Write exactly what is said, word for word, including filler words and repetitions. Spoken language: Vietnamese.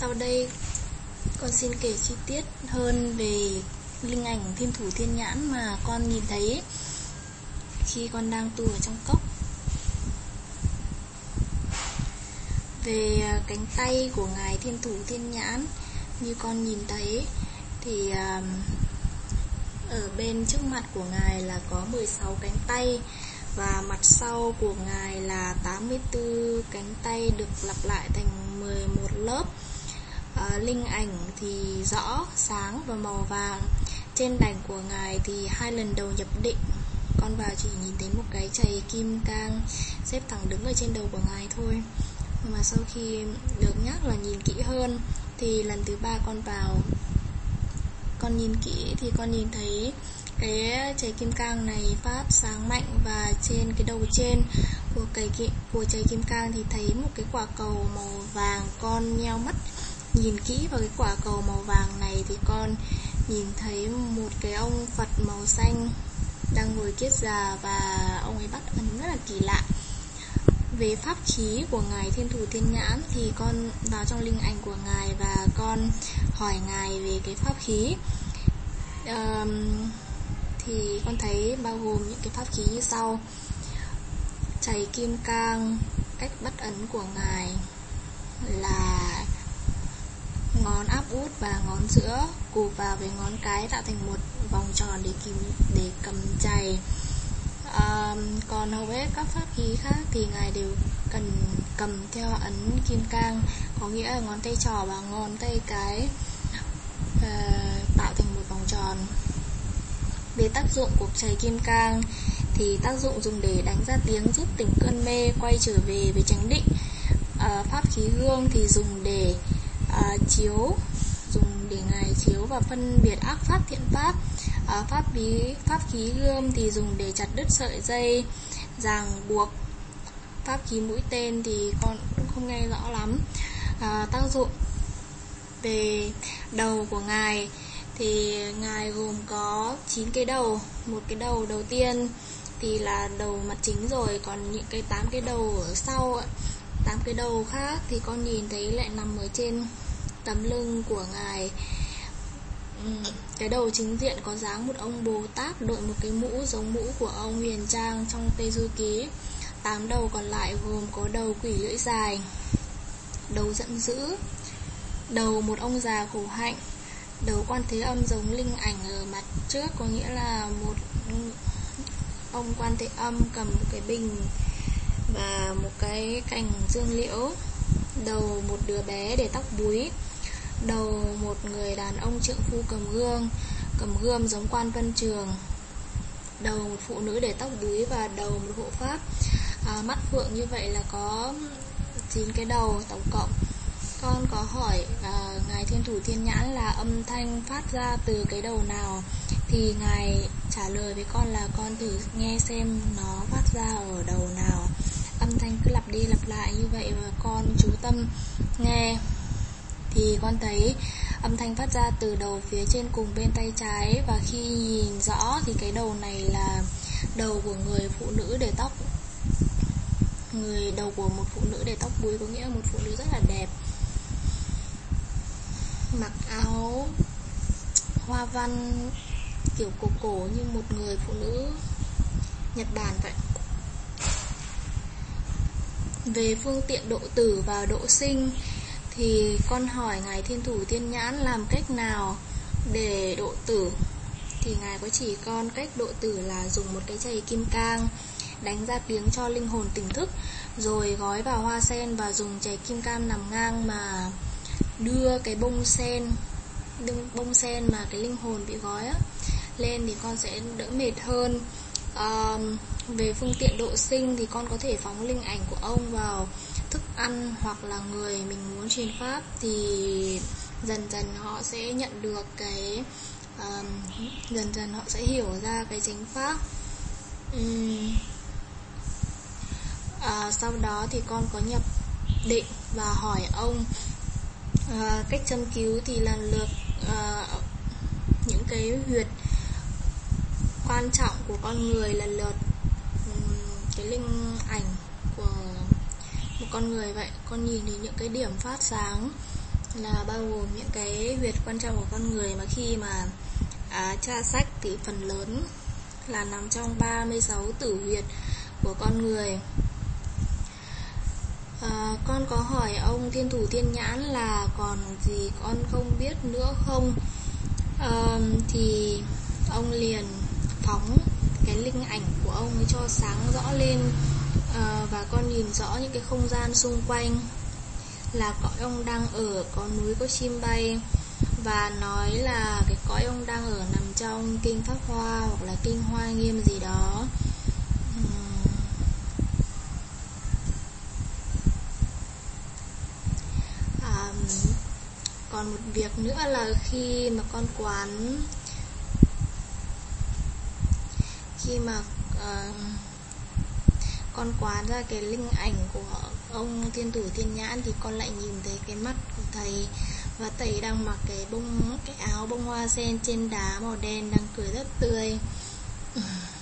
Sau đây con xin kể chi tiết hơn về linh ảnh thiên thủ thiên nhãn mà con nhìn thấy khi con đang tu ở trong cốc. Về cánh tay của ngài thiên thủ thiên nhãn, như con nhìn thấy thì ở bên trước mặt của ngài là có mười sáu cánh tay, và mặt sau của ngài là tám mươi tư cánh tay được lặp lại thành mười một lớp. à, Linh ảnh thì rõ, sáng và màu vàng. Trên đảnh của ngài thì hai lần đầu nhập định, con vào chỉ nhìn thấy một cái chày kim cang xếp thẳng đứng ở trên đầu của ngài thôi. Nhưng mà sau khi được nhắc là nhìn kỹ hơn thì lần thứ ba con vào, con nhìn kỹ thì con nhìn thấy cái chày kim cang này phát sáng mạnh, và trên cái đầu trên của cái của chày kim cang thì thấy một cái quả cầu màu vàng. Con nheo mắt nhìn kỹ vào cái quả cầu màu vàng này thì con nhìn thấy một cái ông Phật màu xanh đang ngồi kiết già, và ông ấy bắt ấn rất là kỳ lạ. Về pháp khí của ngài thiên thủ thiên nhãn thì con vào trong linh ảnh của ngài và con hỏi ngài về cái pháp khí. uh, Thì con thấy bao gồm những cái pháp khí như sau: chày kim cang, cách bắt ấn của ngài là ngón áp út và ngón giữa cụp vào với ngón cái tạo thành một vòng tròn để kìm để cầm chày. À, còn hầu hết các pháp khí khác thì ngài đều cần cầm theo ấn kim cang, có nghĩa là ngón tay trỏ và ngón tay cái uh, tạo thành một vòng tròn. Về tác dụng của chày kim cang thì tác dụng dùng để đánh ra tiếng, giúp tỉnh cơn mê, quay trở về với chánh định. À, pháp khí gương thì dùng để à, chiếu, dùng để ngài chiếu và phân biệt ác pháp thiện pháp. À, pháp khí pháp khí gươm thì dùng để chặt đứt sợi dây ràng buộc. Pháp khí mũi tên thì con cũng không nghe rõ lắm. À, tác dụng về đầu của ngài thì ngài gồm có chín cái đầu. Một cái đầu đầu tiên thì là đầu mặt chính rồi, còn những cái tám cái đầu ở sau, tám cái đầu khác thì con nhìn thấy lại nằm ở trên tấm lưng của ngài. Cái đầu chính diện có dáng một ông Bồ Tát đội một cái mũ giống mũ của ông Huyền Trang trong Tây Du Ký. Tám đầu còn lại gồm có đầu quỷ lưỡi dài, đầu giận dữ, đầu một ông già khổ hạnh, đầu Quan Thế Âm giống linh ảnh ở mặt trước, có nghĩa là một ông Quan Thế Âm cầm một cái bình và một cái cành dương liễu, đầu một đứa bé để tóc búi, đầu một người đàn ông trượng phu cầm gương cầm gươm giống Quan Vân Trường, đầu một phụ nữ để tóc búi và đầu một hộ pháp. à, Mắt phượng như vậy là có chín cái đầu tổng cộng. Con có hỏi à, ngài thiên thủ thiên nhãn là âm thanh phát ra từ cái đầu nào, thì ngài trả lời với con là con thử nghe xem nó phát ra ở đầu nào. Âm thanh cứ lặp đi lặp lại như vậy và con chú tâm nghe thì con thấy âm thanh phát ra từ đầu phía trên cùng bên tay trái, và khi nhìn rõ thì cái đầu này là đầu của người phụ nữ để tóc người đầu của một phụ nữ để tóc búi, có nghĩa là một phụ nữ rất là đẹp, mặc áo hoa văn kiểu cổ cổ như một người phụ nữ Nhật Bản vậy. Về phương tiện độ tử và độ sinh thì con hỏi ngài thiên thủ thiên nhãn làm cách nào để độ tử, thì ngài có chỉ con cách độ tử là dùng một cái chày kim cang đánh ra tiếng cho linh hồn tỉnh thức, rồi gói vào hoa sen và dùng chày kim cang nằm ngang mà đưa cái bông sen bông sen mà cái linh hồn bị gói á, lên thì con sẽ đỡ mệt hơn. À, về phương tiện độ sinh thì con có thể phóng linh ảnh của ông vào thức ăn hoặc là người mình muốn truyền pháp, thì dần dần họ sẽ nhận được cái uh, dần dần họ sẽ hiểu ra cái chánh pháp. uhm. à, Sau đó thì con có nhập định và hỏi ông. À, cách châm cứu thì lần lượt à, những cái huyệt quan trọng của con người lần lượt. uhm, cái linh ảnh của một con người vậy, con nhìn thấy những cái điểm phát sáng là bao gồm những cái huyệt quan trọng của con người mà khi mà à, tra sách thì phần lớn là nằm trong ba mươi sáu tử huyệt của con người. À, con có hỏi ông Thiên Thủ Thiên Nhãn là còn gì con không biết nữa không? À, thì ông liền phóng cái linh ảnh của ông ấy cho sáng rõ lên, à, và con nhìn rõ những cái không gian xung quanh, là cõi ông đang ở có núi có chim bay, và nói là cái cõi ông đang ở nằm trong kinh Pháp Hoa hoặc là kinh Hoa Nghiêm gì đó. À, còn một việc nữa là khi mà con quán khi mà uh, con quán ra cái linh ảnh của ông Thiên Thủ Thiên Nhãn thì con lại nhìn thấy cái mắt của thầy, và thầy đang mặc cái bông cái áo bông hoa sen trên đá màu đen, đang cười rất tươi.